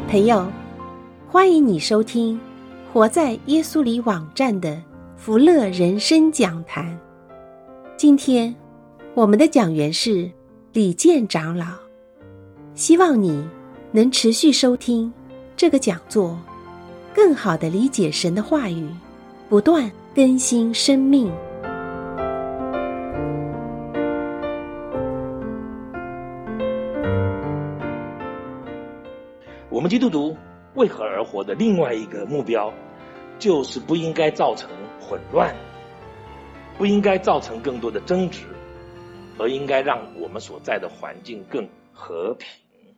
朋友，欢迎你收听活在耶稣里网站的福乐人生讲坛。今天我们的讲员是李健长老，希望你能持续收听这个讲座，更好地理解神的话语，不断更新生命。 我们基督徒为何而活的另外一个目标，就是不应该造成混乱，不应该造成更多的争执，而应该让我们所在的环境更和平。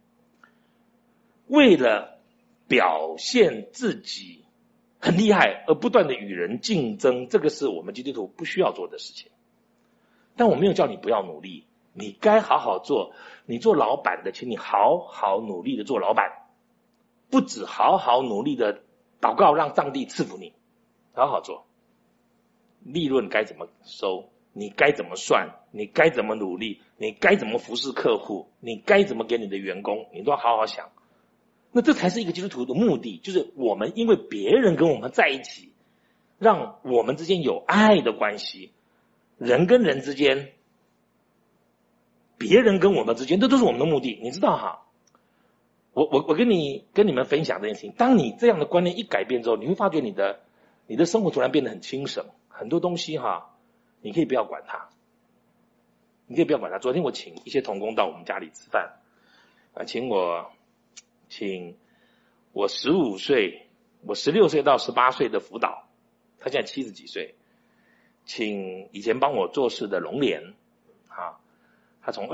为了表现自己很厉害而不断的与人竞争，这个是我们基督徒不需要做的事情。但我没有叫你不要努力，你该好好做。你做老板的，请你好好努力的做老板，不只好好努力的祷告让上帝赐福你，好好做。利润该怎么收，你该怎么算，你该怎么努力，你该怎么服侍客户，你该怎么给你的员工，你都要好好想。那这才是一个基督徒的目的，就是我们因为别人跟我们在一起，让我们之间有爱的关系，人跟人之间，别人跟我们之间，这都是我们的目的。你知道哈，我跟你们分享这件事情，当你这样的观念一改变之后，你会发觉你的生活突然变得很轻省，很多东西哈，你可以不要管它，你可以不要管它。昨天我请一些同工到我们家里吃饭，请我15岁，我16岁到18岁的辅导，他现在70几岁，请以前帮我做事的龙莲啊，他从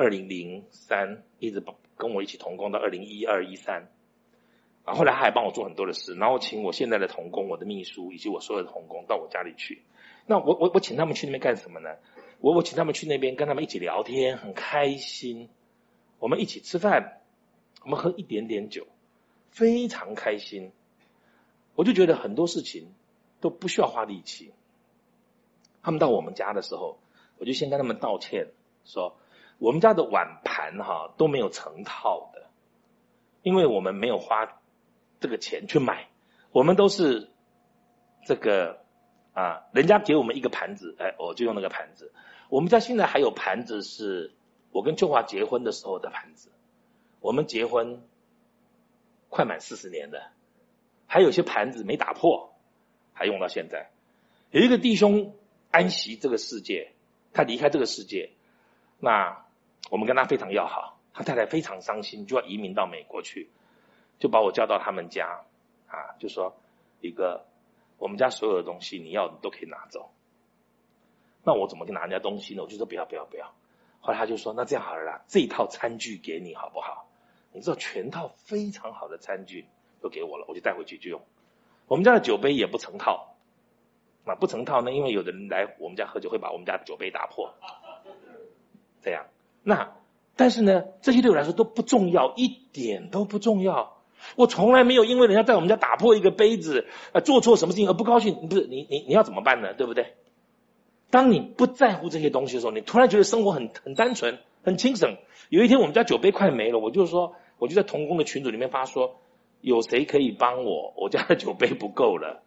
2003一直跟我一起同工到2012、13，后来他还帮我做很多的事，然后请我现在的同工，我的秘书以及我所有的同工到我家里去。那我请他们去那边干什么呢？我请他们去那边跟他们一起聊天，很开心，我们一起吃饭，我们喝一点点酒，非常开心。我就觉得很多事情都不需要花力气。他们到我们家的时候，我就先跟他们道歉，说我们家的碗盘都没有成套的，因为我们没有花这个钱去买，我们都是这个人家给我们一个盘子，我就用那个盘子。我们家现在还有盘子是我跟秋华结婚的时候的盘子，我们结婚快满40年了，还有些盘子没打破，还用到现在。有一个弟兄安息这个世界，他离开这个世界，那我们跟他非常要好，他太太非常伤心，就要移民到美国去，就把我叫到他们家就说一个我们家所有的东西你要你都可以拿走。那我怎么拿人家东西呢？我就说不要。后来他就说那这样好了啦，这一套餐具给你好不好？你知道全套非常好的餐具都给我了，我就带回去就用。我们家的酒杯也不成套，不成套呢，因为有的人来我们家喝酒会把我们家的酒杯打破，这样。但是呢，这些对我来说都不重要，一点都不重要。我从来没有因为人家在我们家打破一个杯子，做错什么事情而不高兴。不是你要怎么办呢？对不对？当你不在乎这些东西的时候，你突然觉得生活很单纯，很轻省。有一天我们家酒杯快没了，我就在同工的群组里面发说，有谁可以帮我家的酒杯不够了。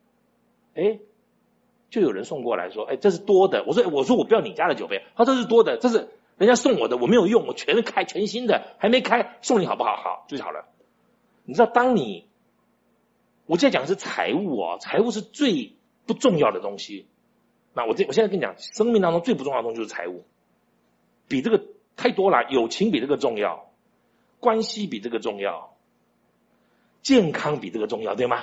就有人送过来说，这是多的。我说我不要你家的酒杯，他说这是多的，这是人家送我的，我没有用，我全新的，还没开，送你好不好？好，就好了。你知道，我现在讲的是财务财务是最不重要的东西。那我现在跟你讲，生命当中最不重要的东西就是财务，比这个太多了。友情比这个重要，关系比这个重要，健康比这个重要，对吗？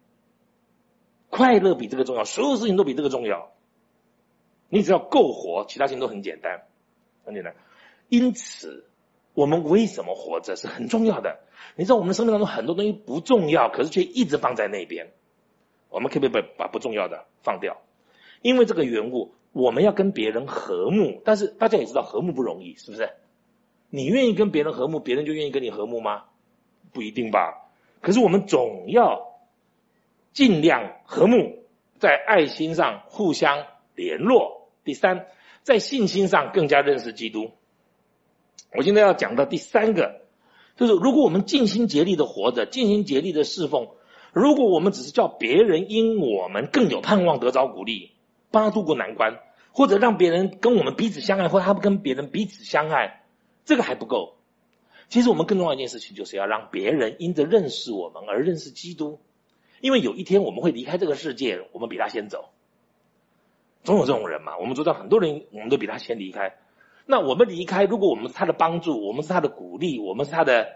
快乐比这个重要，所有事情都比这个重要。你只要够活，其他事情都很简单，很简单。因此我们为什么活着是很重要的。你知道我们生命当中很多东西不重要，可是却一直放在那边，我们可不可以把不重要的放掉？因为这个缘故，我们要跟别人和睦，但是大家也知道和睦不容易，是不是？你愿意跟别人和睦，别人就愿意跟你和睦吗？不一定吧。可是我们总要尽量和睦，在爱心上互相联络。第三，在信心上更加认识基督。我现在要讲到第三个， 就是如果我们尽心竭力的活着，尽心竭力的侍奉，如果我们只是叫别人因我们更有盼望得着鼓励，帮他度过难关，或者让别人跟我们彼此相爱，或者他跟别人彼此相爱，这个还不够。其实我们更重要的一件事情，就是要让别人因着认识我们而认识基督。因为有一天我们会离开这个世界，我们比他先走。总有这种人嘛，我们知道很多人我们都比他先离开。那我们离开，如果我们是他的帮助，我们是他的鼓励，我们是他的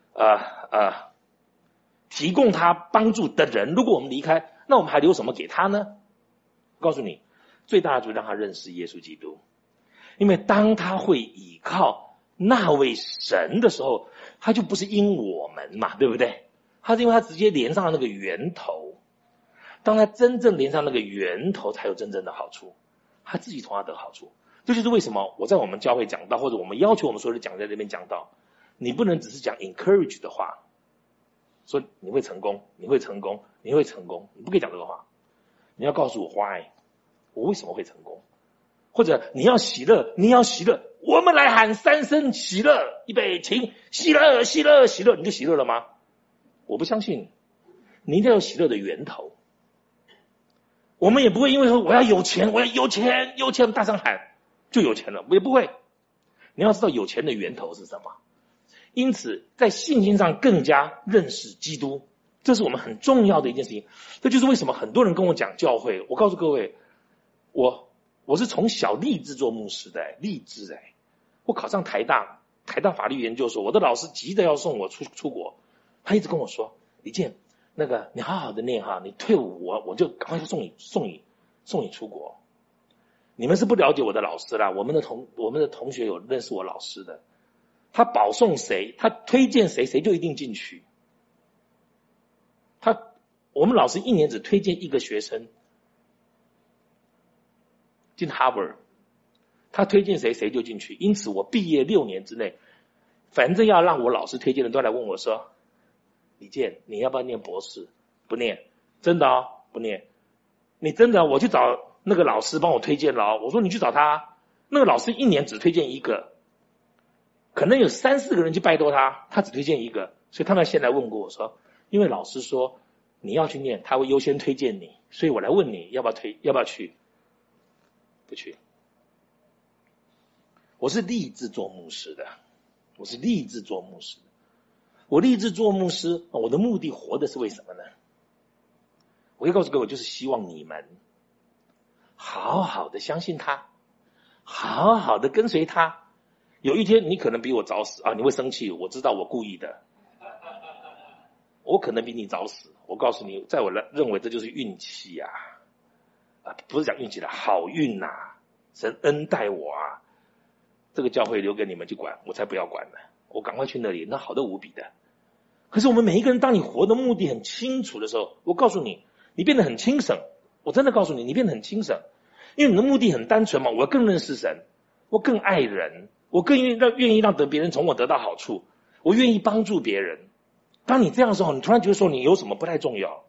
提供他帮助的人，如果我们离开，那我们还留什么给他呢？我告诉你，最大的就是让他认识耶稣基督。因为当他会倚靠那位神的时候，他就不是因我们嘛，对不对？他是因为他直接连上了那个源头。当他真正连上那个源头，才有真正的好处，他自己从他得好处。这就是为什么我在我们教会讲到，或者我们要求我们所有的讲在这边讲到，你不能只是讲 encourage 的话，说你会成功，你会成功，你会成功，你不可以讲这个话。你要告诉我 why， 我为什么会成功，或者你要喜乐，你要喜乐，我们来喊三声喜乐，预备起，喜乐喜乐喜乐，你就喜乐了吗？我不相信，你一定要有喜乐的源头。我们也不会因为说我要有钱，我要有钱，有钱大声喊就有钱了，我也不会。你要知道有钱的源头是什么。因此在信心上更加认识基督，这是我们很重要的一件事情。这就是为什么很多人跟我讲教会，我告诉各位，我是从小立志做牧师的，立志我考上台大法律研究所，我的老师急着要送我出国，他一直跟我说，李健，那个你好好的念哈，你退伍我就赶快送你出国。你们是不了解我的老师啦，我们的同学有认识我老师的，他保送谁，他推荐谁，谁就一定进去。我们老师一年只推荐一个学生进 Harvard， 他推荐谁，谁就进去。因此我毕业6年之内，反正要让我老师推荐的都来问我说，李健，你要不要念博士？不念，真的不念。你真的，我去找那个老师帮我推荐了我说你去找他，那个老师一年只推荐一个，可能有3-4个人去拜托他，他只推荐一个，所以他们先来问过我说，因为老师说你要去念，他会优先推荐你，所以我来问你要不要去？不去。我是立志做牧师的，我立志做牧师，我的目的活的是为什么呢？我要告诉各位，就是希望你们好好的相信他，好好的跟随他。有一天你可能比我早死你会生气，我知道我故意的，我可能比你早死。我告诉你，在我认为这就是运气不是讲运气的，好运神恩待我这个教会留给你们去管，我才不要管呢，我赶快去那里，那好的无比的。可是我们每一个人，当你活的目的很清楚的时候，我告诉你，你变得很轻省。我真的告诉你，你变得很轻省，因为你的目的很单纯嘛，我要更认识神，我更爱人，我更愿意让别人从我得到好处，我愿意帮助别人。当你这样的时候，你突然觉得说你有什么不太重要，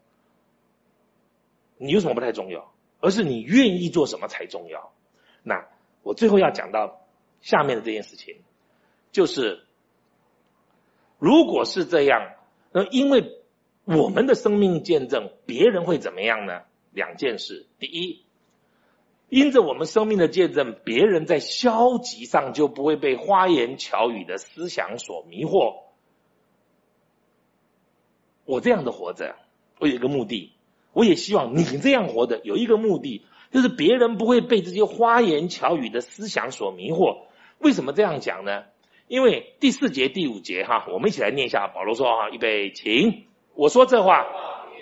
而是你愿意做什么才重要。那我最后要讲到下面的这件事情，就是如果是这样，因为我们的生命见证，别人会怎么样呢？2件事。第一，因着我们生命的见证，别人在消极上就不会被花言巧语的思想所迷惑。我这样的活着，我有一个目的，我也希望你这样活的有一个目的，就是别人不会被这些花言巧语的思想所迷惑。为什么这样讲呢？因为第4节第5节我们一起来念一下。保罗说预备请，我说这话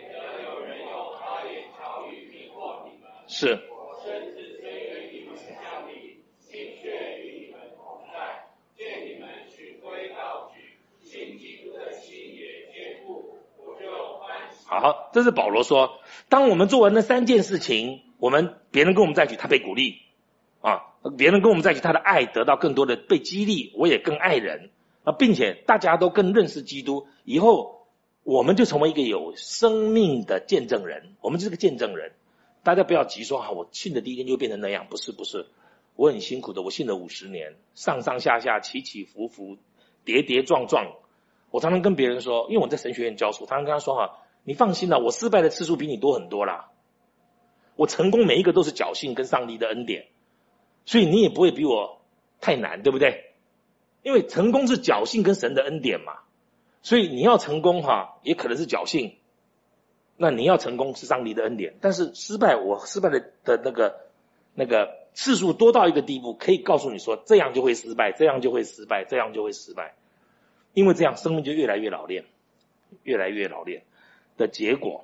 是好，这是保罗说，当我们做完那3件事情，别人跟我们在一起，他被鼓励别人跟我们在一起，他的爱得到更多的被激励，我也更爱人并且大家都更认识基督，以后我们就成为一个有生命的见证人，我们就是个见证人。大家不要急说我信的第一天就变成那样，不是，我很辛苦的，我信了50年，上上下下起起伏伏，跌跌撞撞我常常跟别人说，因为我在神学院教书，常常跟他说哈，你放心啦，我失败的次数比你多很多啦。我成功每一个都是侥幸跟上帝的恩典，所以你也不会比我太难，对不对？因为成功是侥幸跟神的恩典嘛，所以你要成功哈，也可能是侥幸，那你要成功是上帝的恩典。但是我失败的那个次数多到一个地步，可以告诉你说这样就会失败，这样就会失败，这样就会失败。因为这样生命就越来越老练，越来越老练的结果，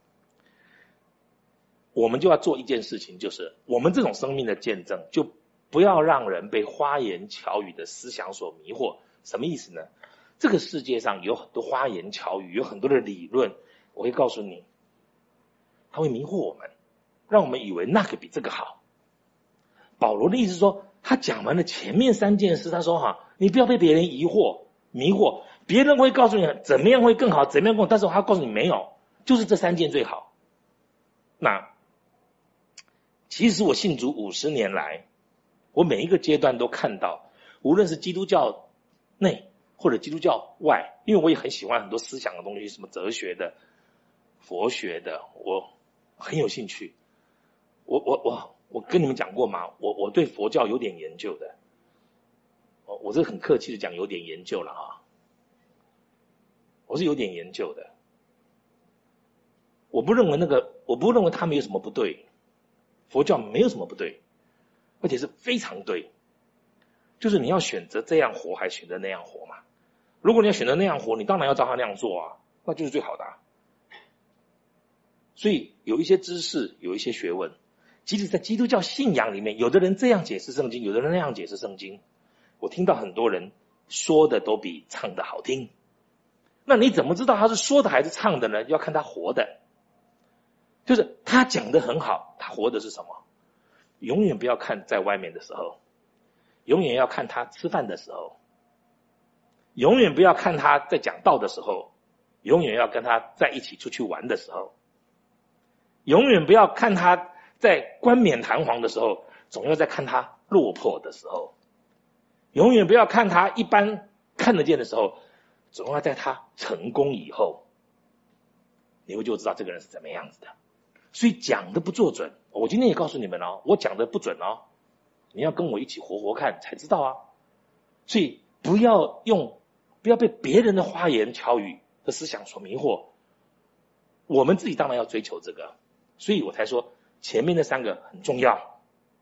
我们就要做一件事情，就是我们这种生命的见证，就不要让人被花言巧语的思想所迷惑。什么意思呢？这个世界上有很多花言巧语，有很多的理论，我会告诉你，它会迷惑我们，让我们以为那个比这个好。保罗的意思是说，他讲完了前面3件事，他说哈，你不要被别人迷惑，别人会告诉你怎么样会更好，怎么样更好，但是他告诉你没有，就是这3件最好。那其实我信主50年来，我每一个阶段都看到，无论是基督教内或者基督教外，因为我也很喜欢很多思想的东西，什么哲学的、佛学的，我很有兴趣。我跟你们讲过嘛，我对佛教有点研究的。我是很客气的讲有点研究了啊，我是有点研究的。我不认为他们有什么不对，佛教没有什么不对，而且是非常对。就是你要选择这样活还选择那样活嘛。如果你要选择那样活，你当然要照他那样做啊，那就是最好的啊。所以有一些知识，有一些学问，即使在基督教信仰里面，有的人这样解释圣经，有的人那样解释圣经，我听到很多人说的都比唱的好听。那你怎么知道他是说的还是唱的呢？要看他活的。就是他讲的很好，他活的是什么？永远不要看在外面的时候，永远要看他吃饭的时候，永远不要看他在讲道的时候，永远要跟他在一起出去玩的时候，永远不要看他在冠冕堂皇的时候，总要在看他落魄的时候，永远不要看他一般看得见的时候，总要在他成功以后，你会就知道这个人是怎么样子的。所以讲的不做准，我今天也告诉你们哦，我讲的不准哦，你要跟我一起活活看才知道啊。所以不要被别人的花言巧语的思想所迷惑，我们自己当然要追求这个。所以我才说前面那3个很重要。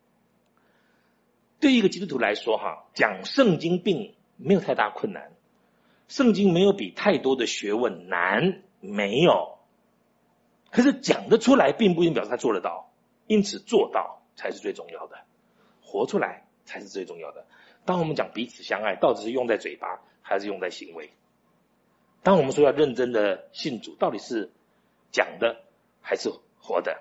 对一个基督徒来说哈，讲圣经并没有太大困难，圣经没有比太多的学问难，没有。可是讲得出来并不一定表示他做得到，因此做到才是最重要的，活出来才是最重要的。当我们讲彼此相爱，到底是用在嘴巴还是用在行为？当我们说要认真的信主，到底是讲的还是活的？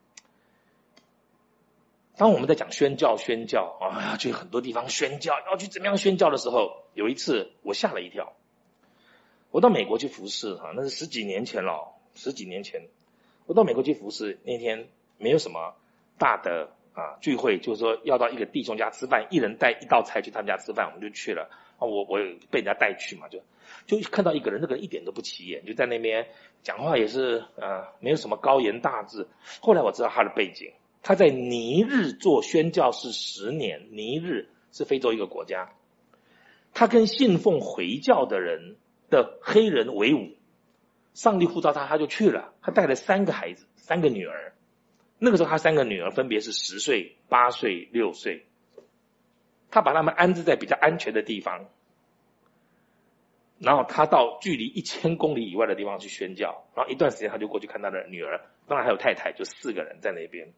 当我们在讲宣教啊，去很多地方宣教，要去怎么样宣教的时候，有一次我吓了一跳。我到美国去服侍那是十几年前，我到美国去服侍，那天没有什么大的聚会，就是说要到一个弟兄家吃饭，一人带一道菜去他们家吃饭，我们就去了。我被人家带去嘛，就看到一个人，那个人一点都不起眼，就在那边讲话也是没有什么高言大志。后来我知道他的背景，他在尼日做宣教士10年，尼日是非洲一个国家，他跟信奉回教的人的黑人为伍，上帝呼召他就去了。他带了3个孩子，3个女儿。那个时候他3个女儿分别是10岁、8岁、6岁，他把他们安置在比较安全的地方，然后他到距离1000公里以外的地方去宣教，然后一段时间他就过去看他的女儿，当然还有太太，就4个人在那边。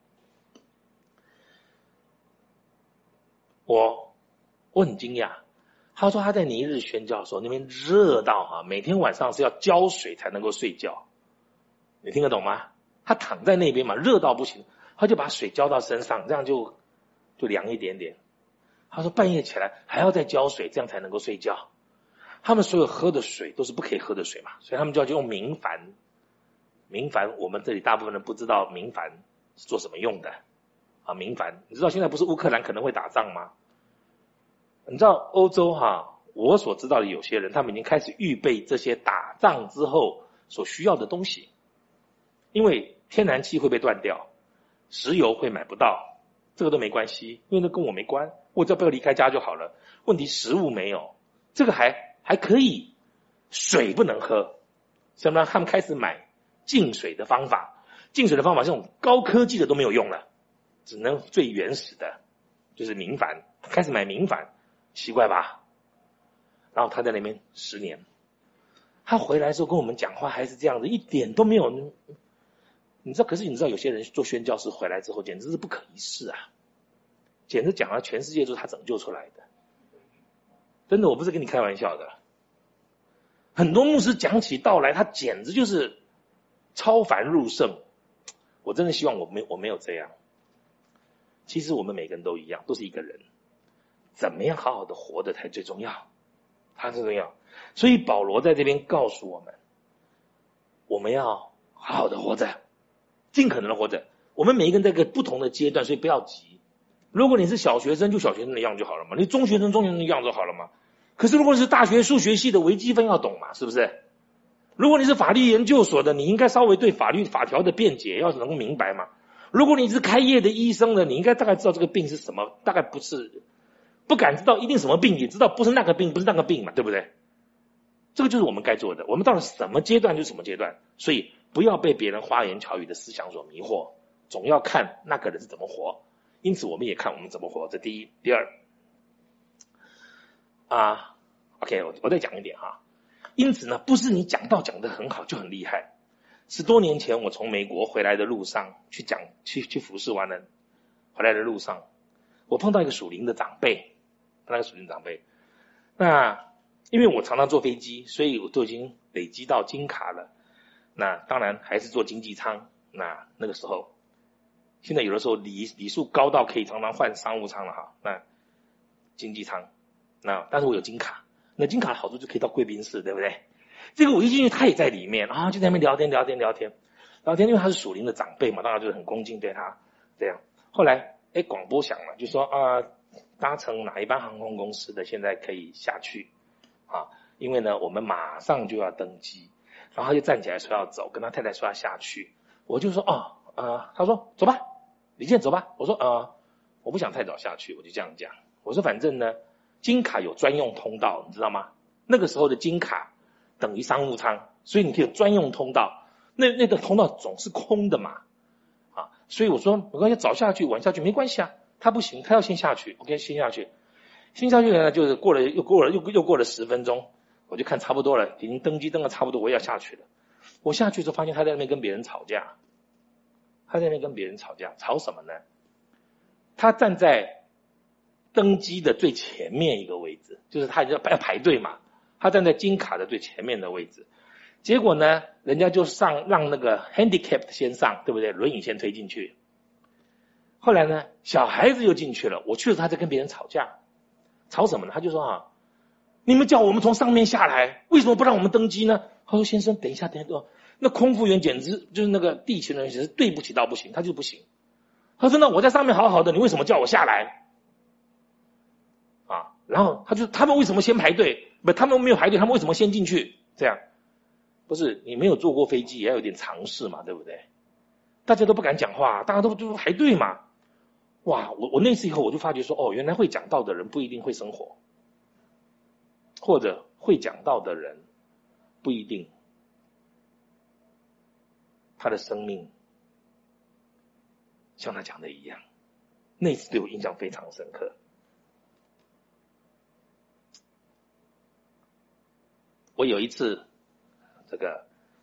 我很惊讶，他说他在尼日宣教的时候，那边热到每天晚上是要浇水才能够睡觉，你听得懂吗？他躺在那边嘛，热到不行，他就把水浇到身上，这样就凉一点点。他说半夜起来还要再浇水，这样才能够睡觉。他们所有喝的水都是不可以喝的水嘛，所以他们就要用明矾。明矾我们这里大部分人不知道明矾是做什么用的明矾，你知道现在不是乌克兰可能会打仗吗？你知道欧洲我所知道的有些人，他们已经开始预备这些打仗之后所需要的东西，因为天然气会被断掉，石油会买不到，这个都没关系，因为那跟我没关，我只要不要离开家就好了。问题食物没有，这个还可以，水不能喝，所以呢，他们开始买净水的方法。净水的方法这种高科技的都没有用了，只能最原始的，就是明矾，开始买明矾，奇怪吧？然后他在那边10年，他回来之后跟我们讲话还是这样子，一点都没有。你知道，可是你知道有些人做宣教士回来之后简直是不可一世啊，简直讲了全世界都是他拯救出来的，真的，我不是跟你开玩笑的。很多牧师讲起道来，他简直就是超凡入圣。我真的希望我没有这样。其实我们每个人都一样，都是一个人，怎么样好好的活着才最重要，它最重要。所以保罗在这边告诉我们，我们要好好的活着，尽可能的活着。我们每一个人在一个不同的阶段，所以不要急。如果你是小学生，就小学生的样就好了嘛；你中学生的样就好了嘛。可是如果你是大学数学系的，微积分要懂嘛，是不是？如果你是法律研究所的，你应该稍微对法律法条的辩解要能够明白嘛。如果你是开业的医生的，你应该大概知道这个病是什么，大概不敢知道一定什么病，也知道不是那个病，不是那个病嘛，对不对？这个就是我们该做的。我们到了什么阶段就什么阶段，所以不要被别人花言巧语的思想所迷惑，总要看那个人是怎么活。因此我们也看我们怎么活，这第一。第二OK， 我再讲一点哈。因此呢，不是你讲道讲得很好就很厉害。10多年前我从美国回来的路上去服侍完了，回来的路上我碰到一个属灵的长辈，那因为我常常坐飞机，所以我都已经累积到金卡了。那当然还是坐经济舱。那个时候，现在有的时候礼数高到可以常常换商务舱了哈。那经济舱，但是我有金卡。那金卡的好处就可以到贵宾室，对不对？这个我一进去，他也在里面啊，就在那边聊天，因为他是属灵的长辈嘛，当然就是很恭敬对他这样。后来广播响了，就说搭乘哪一班航空公司的现在可以下去啊，因为呢我们马上就要登机。然后他就站起来说要走，跟他太太说要下去。我就说他说走吧，李健走吧。我说我不想太早下去，我就这样讲。我说反正呢金卡有专用通道，你知道吗？那个时候的金卡等于商务舱，所以你可以有专用通道，那个通道总是空的嘛，所以我说没关系，早下去晚下去没关系啊。他不行，他要先下去 ，OK， 先下去呢，就是又过了10分钟，我就看差不多了，已经登机登了差不多，我也要下去了。我下去之后发现他在那边跟别人吵架，吵什么呢？他站在登机的最前面一个位置，就是他要排队嘛，他站在金卡的最前面的位置。结果呢，人家就让那个 handicap 先上，对不对？轮椅先推进去。后来呢，小孩子又进去了。我去了，他在跟别人吵架，吵什么呢？他就说你们叫我们从上面下来，为什么不让我们登机呢？他说先生，等一下，那空服员简直就是那个地勤人，简直是对不起到不行，他就不行。他说那我在上面好好的，你为什么叫我下来？然后他们为什么先排队？他们没有排队，他们为什么先进去？这样不是你没有坐过飞机，也要有点常识嘛，对不对？大家都不敢讲话，大家都排队嘛。哇，我那次以后我就发觉说，原来会讲道的人不一定会生活，或者会讲道的人不一定他的生命像他讲的一样。那次对我印象非常深刻。我有一次这个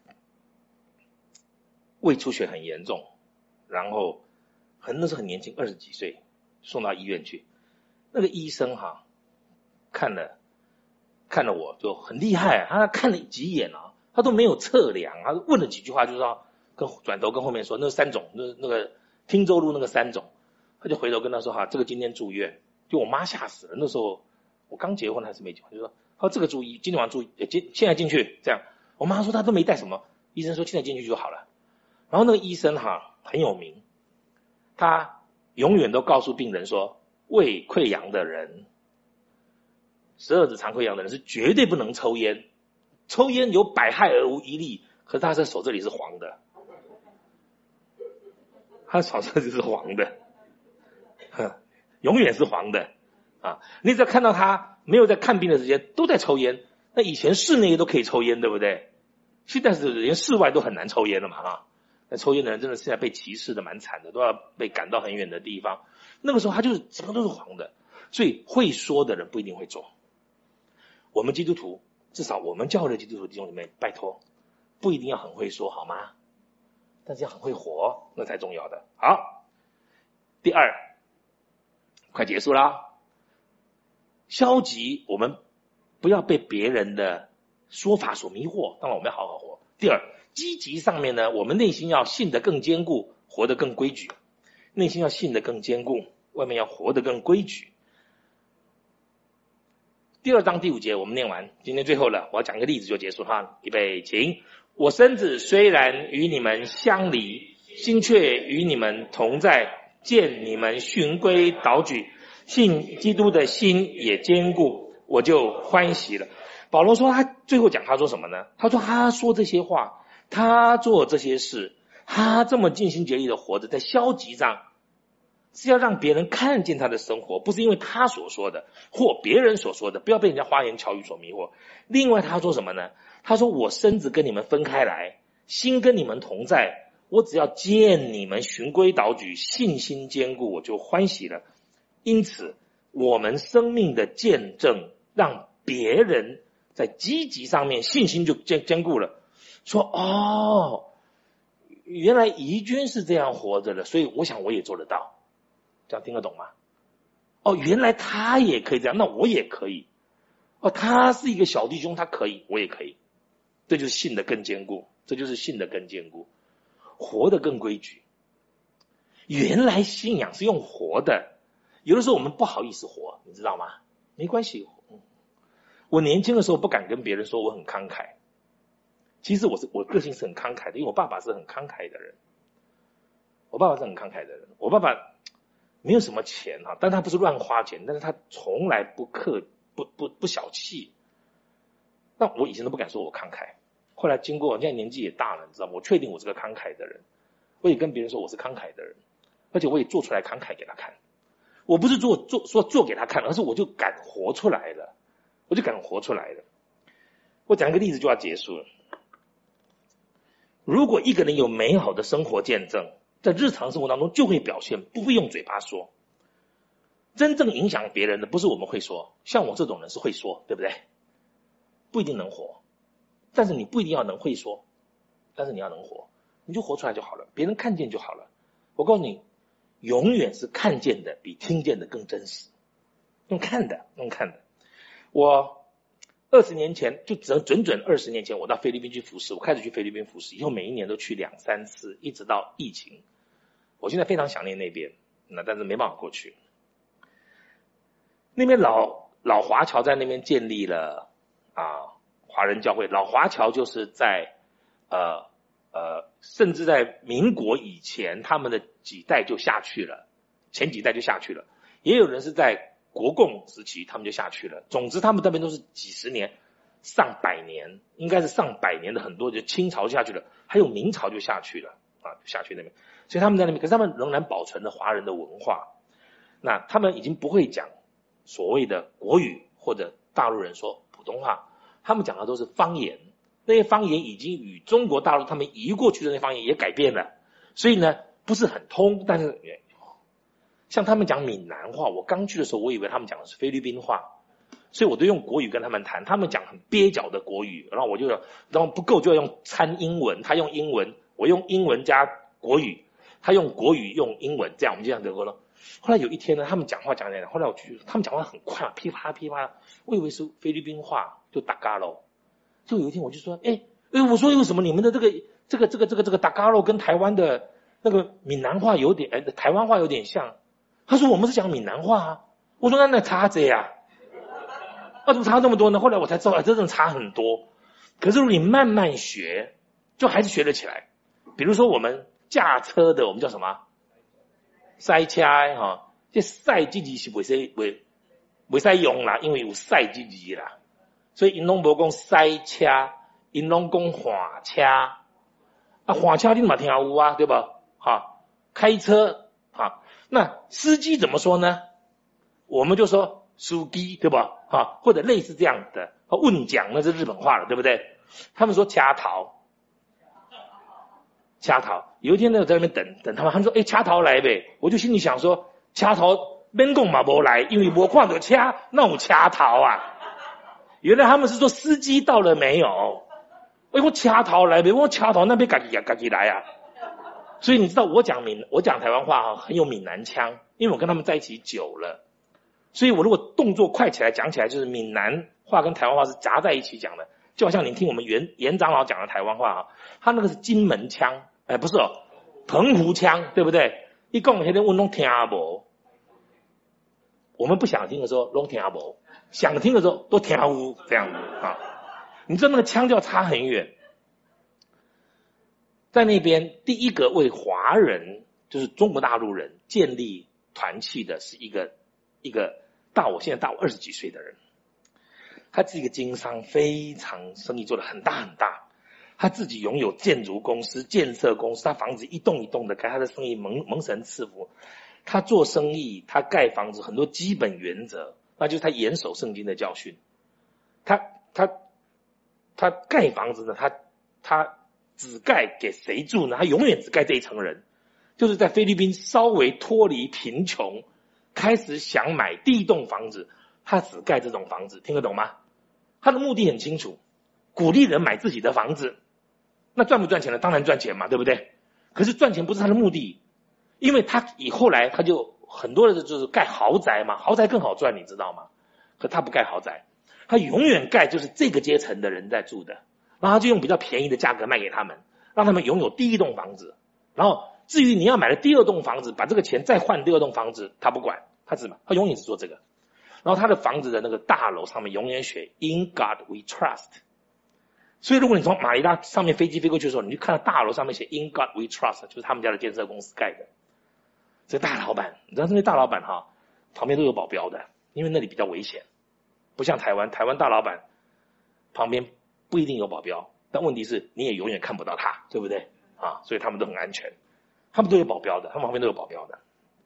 胃出血很严重，然后那时候很年轻，20几岁，送到医院去。那个医生看了我就很厉害，他看了几眼他都没有测量，他问了几句话，就是转头跟后面说那3种，那个汀州路那个3种，他就回头跟他说这个今天住院。就我妈吓死了，那时候我刚结婚还是没结婚，就说这个注意，今天晚上注意，现在进去这样。我妈说她都没带什么，医生说现在进去就好了。然后那个医生很有名，他永远都告诉病人说，胃溃疡的人 12指肠溃疡的人是绝对不能抽烟，抽烟有百害而无一利，可是他的手这里是黄的，他的手这里是黄的，永远是黄的啊！你只要看到他没有在看病的时间都在抽烟，那以前室内都可以抽烟，对不对？现在是连室外都很难抽烟了嘛啊！那抽烟的人真的现在被歧视的蛮惨的，都要被赶到很远的地方。那个时候他就是整个都是黄的，所以会说的人不一定会做。我们基督徒，至少我们教会的基督徒弟兄姊妹，拜托，不一定要很会说好吗？但是要很会活，那才重要的。好，第二，快结束啦。消极，我们不要被别人的说法所迷惑，当然我们要好好活。第二，积极上面呢，我们内心要信得更坚固，活得更规矩。内心要信得更坚固，外面要活得更规矩。第2章第5节我们念完，今天最后了，我要讲一个例子就结束哈。预备，请。我身子虽然与你们相离，心却与你们同在，见你们循规蹈矩，信基督的心也坚固，我就欢喜了。保罗说他最后讲他说什么呢？他说他说这些话，他做这些事，他这么尽心竭力的活着，在消极上是要让别人看见他的生活，不是因为他所说的或别人所说的，不要被人家花言巧语所迷惑。另外他说什么呢？他说我身子跟你们分开来，心跟你们同在，我只要见你们循规蹈矩，信心坚固，我就欢喜了。因此我们生命的见证让别人在积极上面信心就坚固了，说哦，原来怡君是这样活着的，所以我想我也做得到。这样听得懂吗？哦，原来他也可以这样，那我也可以。哦，他是一个小弟兄，他可以，我也可以。这就是信得更坚固，这就是信得更坚固，活得更规矩。原来信仰是用活的，有的时候我们不好意思活，你知道吗？没关系。我年轻的时候不敢跟别人说我很慷慨，其实我个性是很慷慨的，因为我爸爸是很慷慨的人。我爸爸是很慷慨的人，我爸爸没有什么钱啊，但他不是乱花钱，但是他从来不小气。那我以前都不敢说我慷慨，后来经过现在年纪也大了，你知道吗？我确定我是个慷慨的人，我也跟别人说我是慷慨的人，而且我也做出来慷慨给他看。我不是做给他看，而是我就敢活出来了，我就敢活出来了。我讲一个例子就要结束了。如果一个人有美好的生活见证，在日常生活当中就会表现，不会用嘴巴说。真正影响别人的不是我们会说，像我这种人是会说，对不对？不一定能活，但是你不一定要能会说，但是你要能活，你就活出来就好了，别人看见就好了。我告诉你，永远是看见的比听见的更真实，用看的。我20年前，就整20年前，我到菲律宾去服侍，我开始去菲律宾服侍，以后每一年都去2-3次，一直到疫情。我现在非常想念那边，但是没办法过去。那边老华侨在那边建立了华人教会。老华侨就是在甚至在民国以前，他们的几代就下去了，前几代就下去了，也有人是在国共时期他们就下去了。总之他们那边都是几十年上百年，应该是上百年的，很多就清朝下去了，还有明朝就下去了就下去那边。所以他们在那边，可是他们仍然保存了华人的文化。那他们已经不会讲所谓的国语，或者大陆人说普通话，他们讲的都是方言。那些方言已经与中国大陆他们移过去的那些方言也改变了，所以呢不是很通。但是像他们讲闽南话，我刚去的时候我以为他们讲的是菲律宾话，所以我都用国语跟他们谈。他们讲很蹩脚的国语，然后我就然后不够就要用掺英文，他用英文，我用英文加国语，他用国语用英文，这样我们就这样得过了。后来有一天呢，他们讲话讲起来，后来我去，他们讲话很快，噼啪噼啪，我以为是菲律宾话，就打嘎喽。就有一天我就说，我说为什么你们的这个打嘎喽跟台湾的那个闽南话有点，台湾话有点像。他说我们是讲闽南话啊。我说那差这呀，怎么差这么多呢？后来我才知道，真的差很多。可是如果你慢慢学，就还是学得起来。比如说我们驾车的，我们叫什么？塞车哈，这塞自己是不使用啦，因为有塞之字啦，所以因拢无讲塞车，因拢讲缓车。啊，缓车你嘛听有啊，对吧？哈，开车啊，那司机怎么说呢？我们就说司机，对吧？哈，或者类似这样的。问讲那是日本话了，对不对？他们说掐头，掐头。有一天呢，我在那边等他们，他们说掐头来呗。我就心里想说，掐头免讲嘛无来，因为无看到掐，那有掐头啊。原来他们是说司机到了没有？我掐头来呗，我掐头那边自己来啊。所以你知道我讲台湾话很有闽南腔，因为我跟他们在一起久了，所以我如果动作快起来讲起来，就是闽南话跟台湾话是杂在一起讲的，就好像你听我们严长老讲的台湾话他那个是金门腔，不是澎湖腔，对不对？一讲那些我拢听无，我们不想听的时候拢听无，想听的时候都听有，这样子啊。你知道那个腔调差很远。在那边第一个为华人，就是中国大陆人建立团契的是一个现在大我20几岁的人，他是一个经商，非常生意做得很大很大，他自己拥有建筑公司、建设公司，他房子一栋一栋的盖，他的生意蒙神赐福。他做生意，他盖房子很多基本原则，那就是他严守圣经的教训。他盖房子呢，他只盖给谁住呢？他永远只盖这一层人，就是在菲律宾稍微脱离贫穷，开始想买第一栋房子，他只盖这种房子，听得懂吗？他的目的很清楚，鼓励人买自己的房子。那赚不赚钱呢？当然赚钱嘛，对不对？可是赚钱不是他的目的，因为他后来他就很多的就是盖豪宅嘛，豪宅更好赚，你知道吗？可他不盖豪宅，他永远盖就是这个阶层的人在住的，然后他就用比较便宜的价格卖给他们，让他们拥有第一栋房子。然后至于你要买了第二栋房子，把这个钱再换第二栋房子，他不管，他永远只做这个。然后他的房子的那个大楼上面永远写 In God We Trust。 所以如果你从马尼拉上面飞机飞过去的时候，你就看到大楼上面写 In God We Trust， 就是他们家的建设公司盖的。这大老板，你知道这些大老板旁边都有保镖的，因为那里比较危险，不像台湾大老板旁边不一定有保镖，但问题是你也永远看不到他，对不对所以他们都很安全，他们都有保镖的，他们旁边都有保镖的。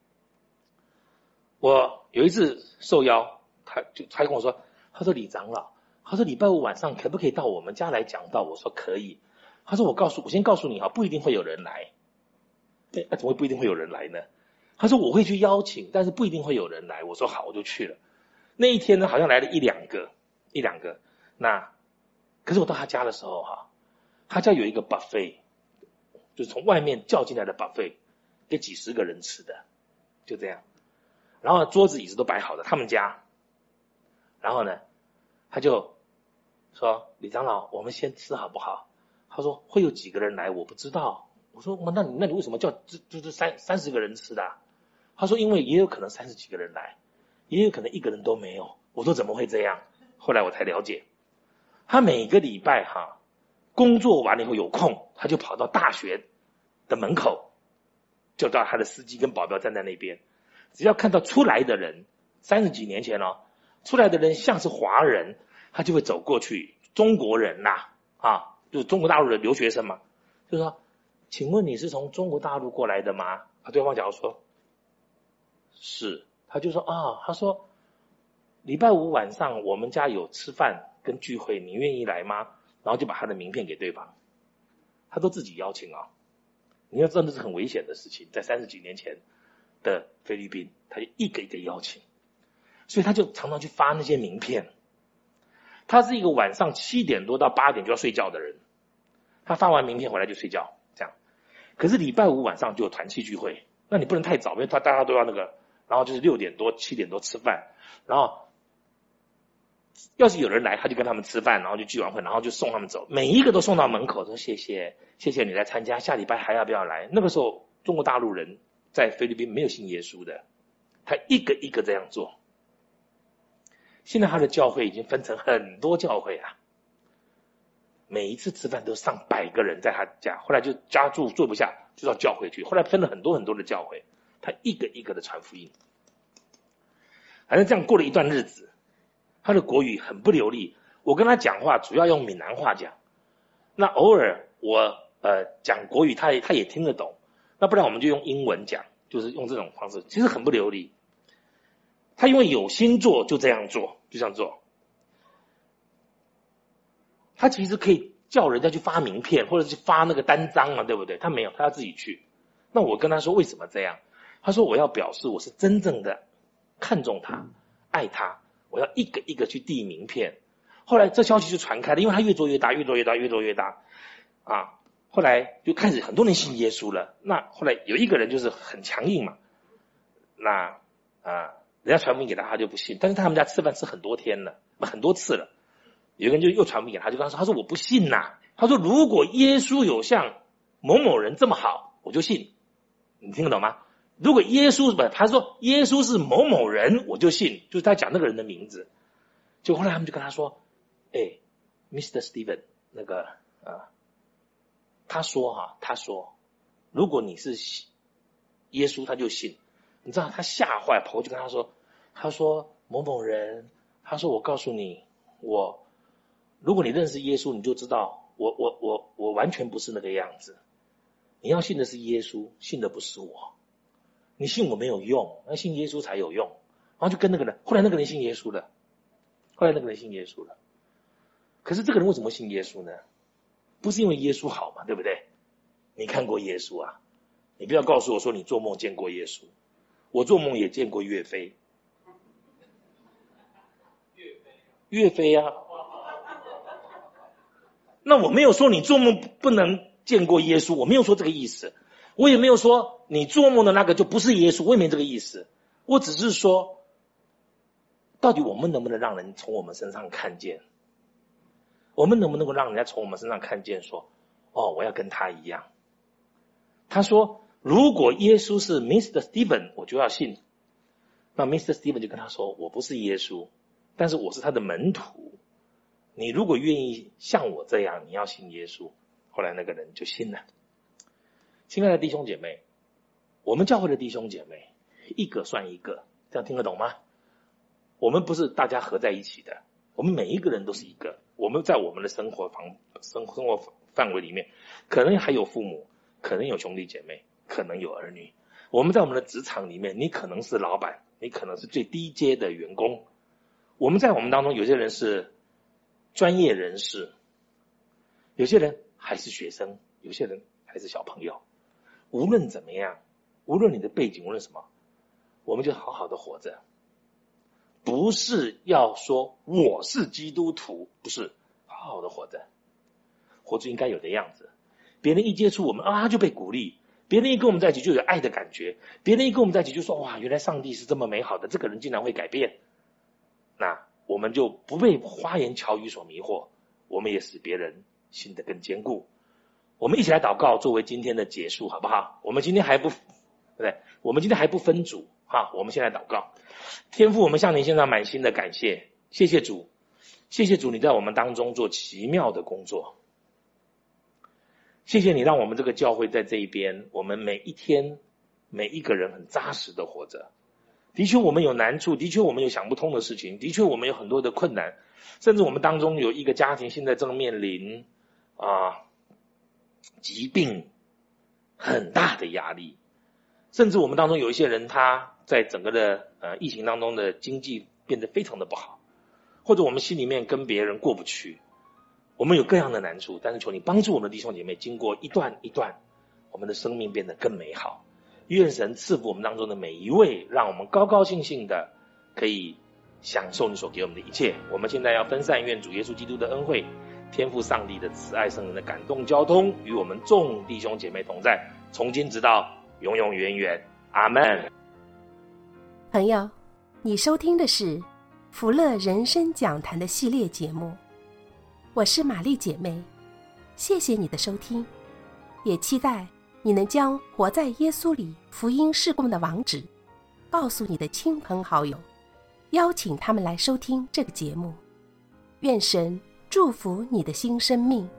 我有一次受邀，他跟我说，他说李长老，他说礼拜五晚上可不可以到我们家来讲道？我说可以。他说我先告诉你不一定会有人来。怎么会不一定会有人来呢？他说我会去邀请，但是不一定会有人来。我说好，我就去了。那一天呢，好像来了一两个。那可是我到他家的时候他家有一个 buffet， 就是从外面叫进来的 buffet， 给几十个人吃的，就这样。然后桌子椅子都摆好的，他们家。然后呢，他就说李长老，我们先吃好不好？他说会有几个人来我不知道。我说那你为什么叫就是30个人吃的他说因为也有可能30几个人来，也有可能一个人都没有。我说怎么会这样？后来我才了解，他每个礼拜工作完了以后有空，他就跑到大学的门口，就到他的司机跟保镖站在那边，只要看到出来的人，30几年前出来的人像是华人，他就会走过去，中国人就是中国大陆的留学生嘛，就说请问你是从中国大陆过来的吗？对方假如说是，他就说他说礼拜五晚上我们家有吃饭跟聚会，你愿意来吗？然后就把他的名片给对方，他都自己邀请你要知道这是很危险的事情，在30几年前的菲律宾，他就一个一个邀请，所以他就常常去发那些名片。他是一个晚上7点多到8点就要睡觉的人，他发完名片回来就睡觉，这样。可是礼拜五晚上就有团契聚会，那你不能太早，因为大家都要然后就是6点多7点多吃饭，然后要是有人来，他就跟他们吃饭，然后就聚完会，然后就送他们走，每一个都送到门口，说谢谢你来参加，下礼拜还要不要来？那个时候中国大陆人在菲律宾没有信耶稣的，他一个一个这样做。现在他的教会已经分成很多教会每一次吃饭都上100个人在他家，后来就家住坐不下，就到教会去，后来分了很多很多的教会，他一个一个的传福音。 反正这样过了一段日子，他的国语很不流利，我跟他讲话主要用闽南话讲，那偶尔我讲国语他也听得懂，那不然我们就用英文讲，就是用这种方式，其实很不流利。他因为有心做就这样做，就这样做。他其实可以叫人家去发名片或者去发那个单张嘛，对不对？他没有，他要自己去。那我跟他说为什么这样？他说我要表示我是真正的看重他，爱他，我要一个一个去递名片。后来这消息就传开了，因为他越做越大，越做越大，越做越大啊。后来就开始很多人信耶稣了。那后来有一个人就是很强硬嘛，那人家传福音给他，他就不信。但是他们家吃饭吃很多天了，很多次了。有一个人就又传福音给他，就跟他说：“他说我不信呐。他说如果耶稣有像某某人这么好，我就信。你听得懂吗？如果耶稣他说耶稣是某某人，我就信。就是他讲那个人的名字。就后来他们就跟他说：，Mr. Steven， 那个他说，如果你是耶稣，他就信。你知道他吓坏，跑过去跟他说，他说某某人，他说我告诉你，如果你认识耶稣，你就知道我完全不是那个样子。你要信的是耶稣，信的不是我。你信我没有用，那信耶稣才有用。然后就跟那个人，后来那个人信耶稣了。可是这个人为什么信耶稣呢？不是因为耶稣好嘛，对不对？你看过耶稣啊？你不要告诉我说你做梦见过耶稣。我做梦也见过岳飞。岳飞啊。那我没有说你做梦不能见过耶稣，我没有说这个意思。我也没有说你做梦的那个就不是耶稣，我也没这个意思。我只是说，到底我们能不能让人从我们身上看见？我们能不能够让人家从我们身上看见说，我要跟他一样。他说如果耶稣是 Mr. Steven， 我就要信。那 Mr. Steven 就跟他说，我不是耶稣，但是我是他的门徒。你如果愿意像我这样，你要信耶稣。后来那个人就信了。亲爱的弟兄姐妹，我们教会的弟兄姐妹，一个算一个，这样听得懂吗？我们不是大家合在一起的，我们每一个人都是一个。我们在我们的生活范围里面，可能还有父母，可能有兄弟姐妹，可能有儿女。我们在我们的职场里面，你可能是老板，你可能是最低阶的员工。我们在我们当中，有些人是专业人士，有些人还是学生，有些人还是小朋友。无论怎么样，无论你的背景，无论什么，我们就好好的活着。不是要说我是基督徒，不是，好好的活着，活出应该有的样子。别人一接触我们就被鼓励，别人一跟我们在一起就有爱的感觉，别人一跟我们在一起就说哇，原来上帝是这么美好的，这个人竟然会改变。那我们就不被花言巧语所迷惑，我们也使别人信得更坚固。我们一起来祷告，作为今天的结束，好不好？我们今天还不分组我们先来祷告。天父，我们向您献上满心的感谢，谢谢主，谢谢主，你在我们当中做奇妙的工作。谢谢你让我们这个教会在这一边，我们每一天每一个人很扎实的活着。的确我们有难处，的确我们有想不通的事情，的确我们有很多的困难，甚至我们当中有一个家庭现在正面临疾病很大的压力，甚至我们当中有一些人他在整个的疫情当中的经济变得非常的不好，或者我们心里面跟别人过不去，我们有各样的难处，但是求你帮助我们的弟兄姐妹经过一段一段，我们的生命变得更美好。愿神赐福我们当中的每一位，让我们高高兴兴的可以享受你所给我们的一切。我们现在要分散，愿主耶稣基督的恩惠，天父上帝的慈爱，圣灵的感动交通，与我们众弟兄姐妹同在，从今直到永永远远。阿们。 朋友，你收听的是福乐人生讲坛的系列节目，我是玛丽姐妹，谢谢你的收听，也期待你能将活在耶稣里福音事工的网址告诉你的亲朋好友，邀请他们来收听这个节目。愿神祝福你的新生命。